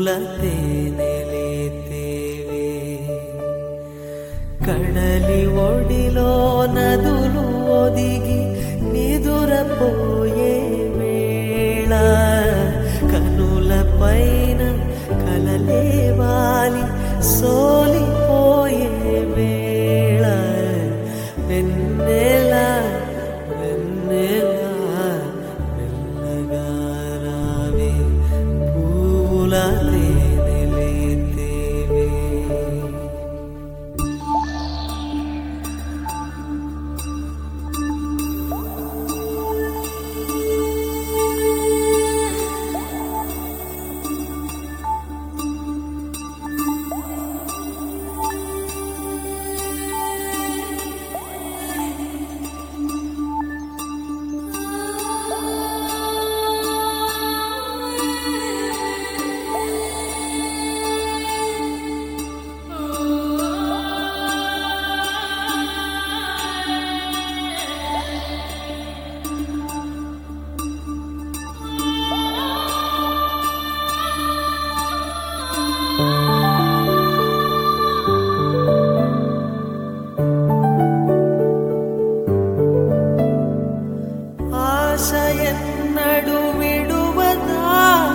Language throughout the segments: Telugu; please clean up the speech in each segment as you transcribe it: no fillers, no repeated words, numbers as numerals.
పూల తేనెలేతేవే కడలి ఒడిలో నదులు ఒదిగి నిదురపోయే వేళ కనుల పైన కలలే వాలి సోలిపోయే వేళ వెన్నెల వెన్నెల మెల్లగా రావే పూల తేనెలేతేవే ఆశయన్నడు విడువదా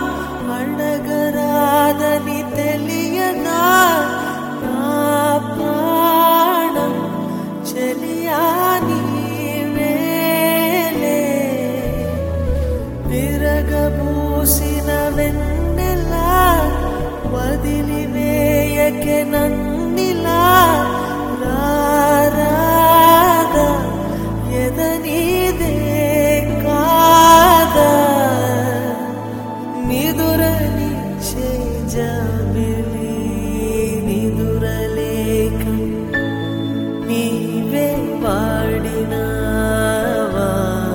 అడగరాదని తెలియదా నా ప్రాణం చెలియా నీవేలే విరగబూసిన వెన్నెలా వదిలివేయకే నన్నిలా రారాదా ఎదనీదే కాదా నిదురనిచ్చే జాబిలి నిదురలేక నీవే వాడినావా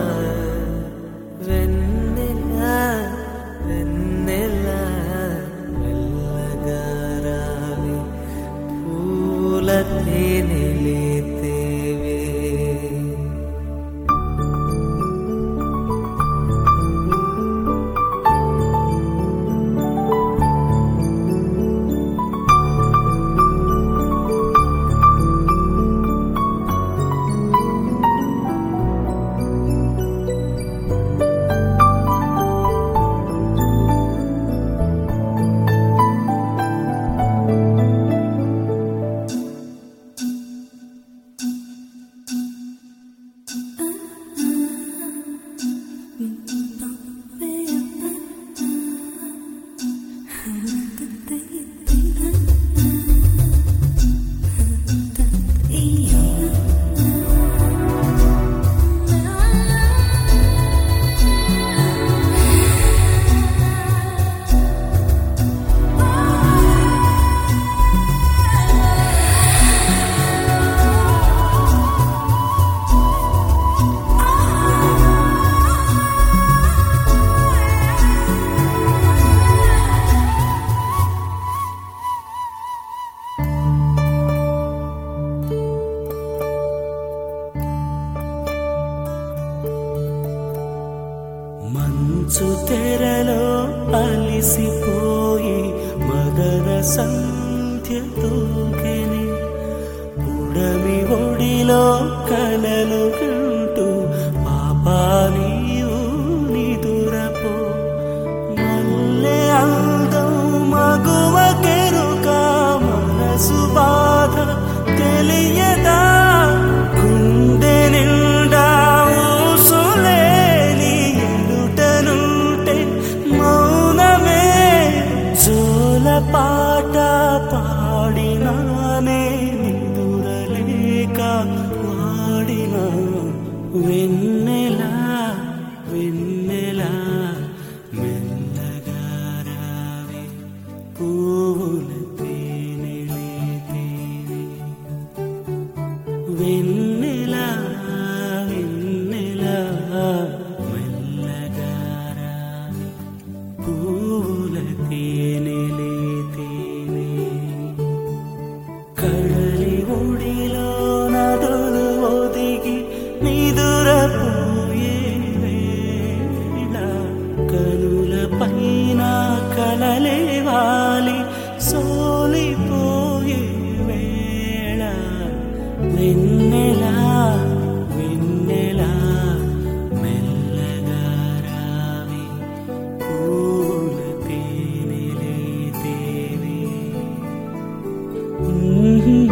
వెన్నెల వెన్నెల మెల్లగా రావే పూల తేనెలేతేవే మంచు తెరలో అలిసిపోయి మదన సంధ్య తూకెని పుడమి ఒడిలో కలలు కంటూ పాపా నీవు నిదురపో మల్లె అందం మగువ కెరుక మనసు బాధ తెలియదా గుండె నిండా పాట పాడినానే నిదురలేక వాడిన వెన్నెల వెన్నెల మెల్లగా రావే పూల తేనెలేతేవే వెన్నెల వెన్నెల మెల్లగా రావే పూల తేనెలే కడలి ఒడిలో నదులు ఒదిగి నిదురపో వెన్నెలా వెన్నెలా మెల్లగా రావే పూల తేనెలే తేవే